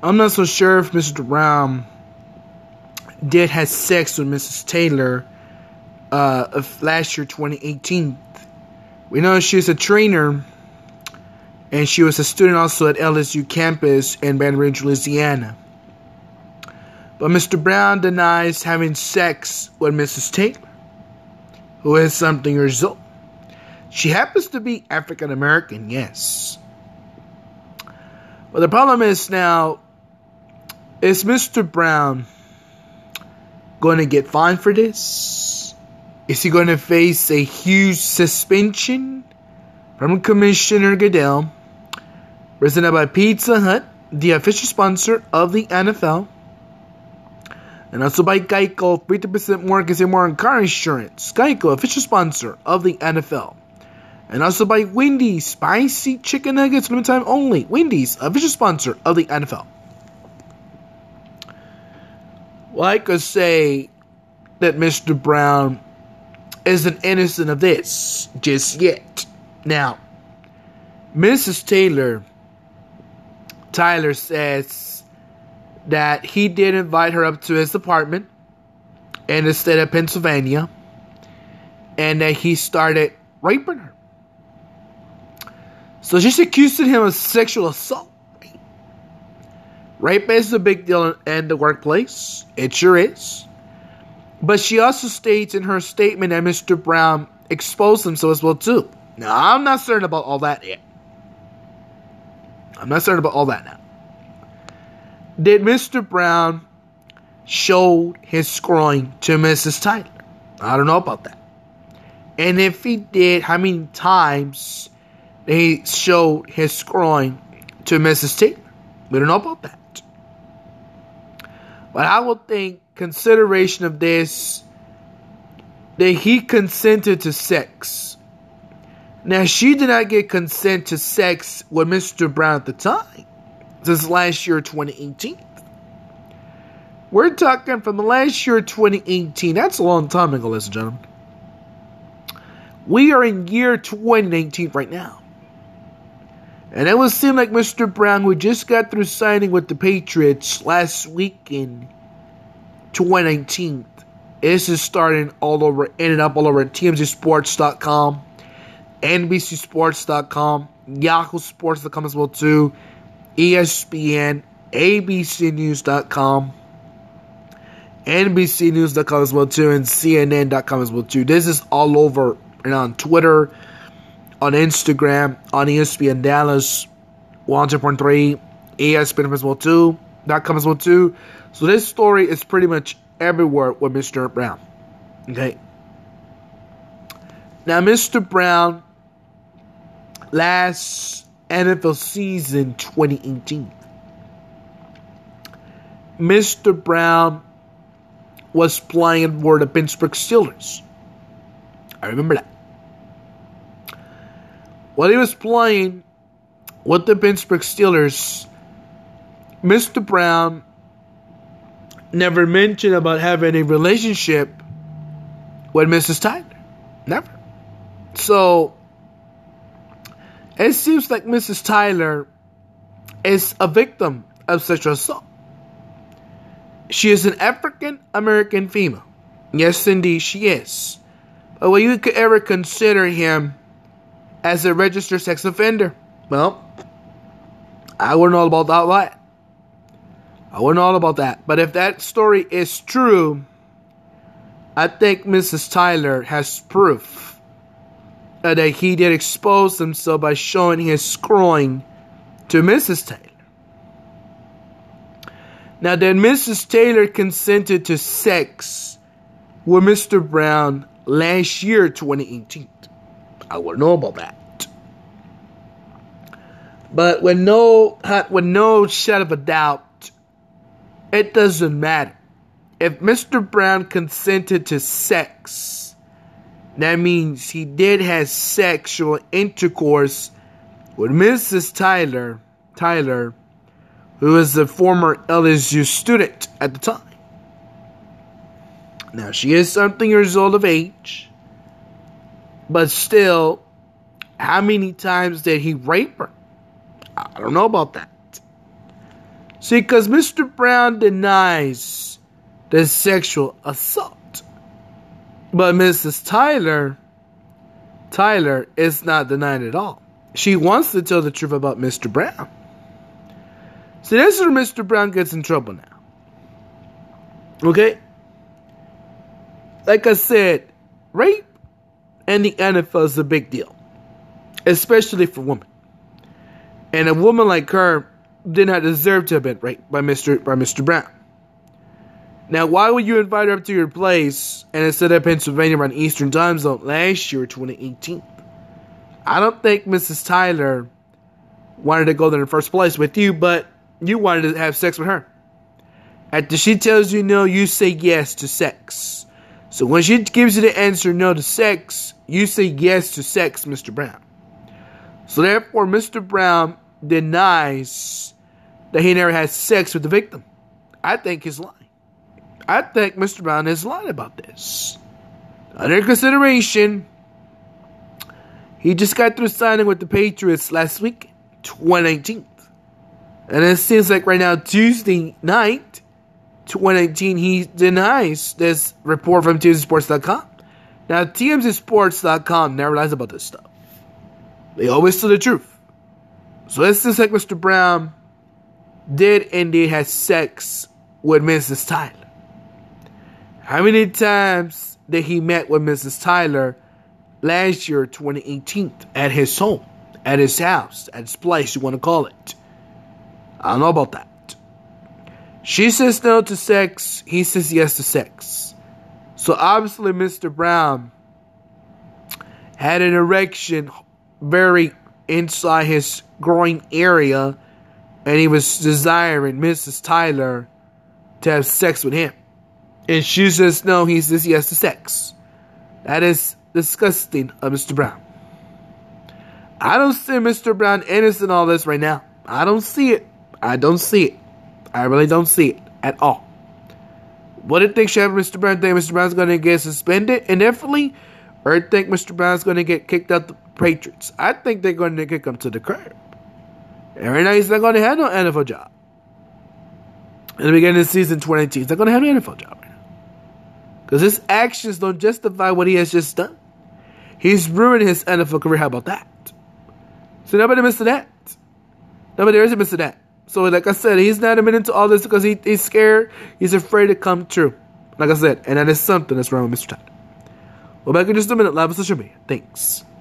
I'm not so sure if Mr. Brown did have sex with Mrs. Taylor of last year, 2018. We know she was a trainer, and she was a student also at LSU campus in Baton Rouge, Louisiana. But Mr. Brown denies having sex with Mrs. Taylor, who is something years old. She happens to be African American, yes. But the problem is now, is Mr. Brown going to get fined for this? Is he going to face a huge suspension from Commissioner Goodell, presented by Pizza Hut, the official sponsor of the NFL, and also by Geico, 50% more can say more on car insurance. Geico, official sponsor of the NFL. And also by Wendy's, spicy chicken nuggets, limited time only. Wendy's, official sponsor of the NFL. Well, I could say that Mr. Brown isn't innocent of this just yet. Now, Mrs. Tyler says that he did invite her up to his apartment in the state of Pennsylvania, and that he started raping her. So she's accusing him of sexual assault. Rape is a big deal in the workplace. It sure is. But she also states in her statement that Mr. Brown exposed himself as well too. Now, I'm not certain about all that yet. I'm not certain about all that now. Did Mr. Brown show his groin to Mrs. Tyler? I don't know about that. And if he did, how many times he showed his groin to Mrs. Taylor? We don't know about that. But I would think consideration of this, that he consented to sex. Now, she did not get consent to sex with Mr. Brown at the time. Since last year, 2018. We're talking from the last year, 2018. That's a long time ago, ladies and gentlemen. We are in year 2019 right now. And it would seem like Mr. Brown, who just got through signing with the Patriots last week in 2019, this is starting all over, ending up all over TMZSports.com, NBCSports.com, YahooSports.com as well too, ESPN, ABCNews.com, NBCNews.com as well too, and CNN.com as well too. This is all over, and on Twitter, on Instagram, on ESPN Dallas, 102.3, ESPN as well too, .com as well too. So this story is pretty much everywhere with Mr. Brown. Okay. Now, Mr. Brown, last NFL season 2018, Mr. Brown was playing for the Pittsburgh Steelers. I remember that. While he was playing with the Pittsburgh Steelers, Mr. Brown never mentioned about having a relationship with Mrs. Tyler. Never. So, it seems like Mrs. Tyler is a victim of sexual assault. She is an African American female. Yes, indeed, she is. But will you ever consider him as a registered sex offender? Well, I wouldn't know about that. I wouldn't know all about that. But if that story is true, I think Mrs. Tyler has proof that he did expose himself by showing his groin to Mrs. Taylor. Now, that Mrs. Taylor consented to sex with Mr. Brown last year, 2018. I wouldn't know about that. But with no shadow of a doubt, it doesn't matter. If Mr. Brown consented to sex, that means he did have sexual intercourse with Mrs. Tyler, who is a former LSU student at the time. Now, she is something years old of age, but still, how many times did he rape her? I don't know about that. See, because Mr. Brown denies the sexual assault. But Mrs. Tyler is not denying it at all. She wants to tell the truth about Mr. Brown. So this is where Mr. Brown gets in trouble now. Okay? Like I said, rape in the NFL is a big deal. Especially for women. And a woman like her did not deserve to have been raped by Mr. Brown. Now, why would you invite her up to your place and instead of Pennsylvania around Eastern Time Zone last year, 2018? I don't think Mrs. Tyler wanted to go there in the first place with you, but you wanted to have sex with her. After she tells you no, you say yes to sex. So when she gives you the answer no to sex, you say yes to sex, Mr. Brown. So therefore, Mr. Brown denies that he never had sex with the victim. I think he's lying. I think Mr. Brown is lying about this. Under consideration, he just got through signing with the Patriots last week, 2019. And it seems like right now, Tuesday night, 2019, he denies this report from TMZSports.com. Now, TMZSports.com never lies about this stuff. They always tell the truth. So it seems like Mr. Brown did indeed have sex with Mrs. Tyler. How many times did he met with Mrs. Tyler last year, 2018, at his home, at his house, at his place, you want to call it? I don't know about that. She says no to sex. He says yes to sex. So obviously Mr. Brown had an erection very inside his groin area, and he was desiring Mrs. Tyler to have sex with him. And she says no, he says yes to sex. That is disgusting of Mr. Brown. I don't see Mr. Brown innocent in all this right now. I don't see it. I don't see it. I really don't see it at all. What do you think should happen, Mr. Brown? Think Mr. Brown's going to get suspended indefinitely? Or do you think Mr. Brown's going to get kicked out the Patriots? I think they're going to kick him to the curb. And right now he's not going to have no NFL job. In the beginning of season 2019, he's not going to have an NFL job right now. Because his actions don't justify what he has just done. He's ruined his NFL career. How about that? So nobody missed that. Nobody there isn't missing that. So like I said, he's not admitting to all this because he's scared. He's afraid to come true. Like I said, and that is something that's wrong with Mr. Tyler. Well, back in just a minute. Live on social media. Thanks.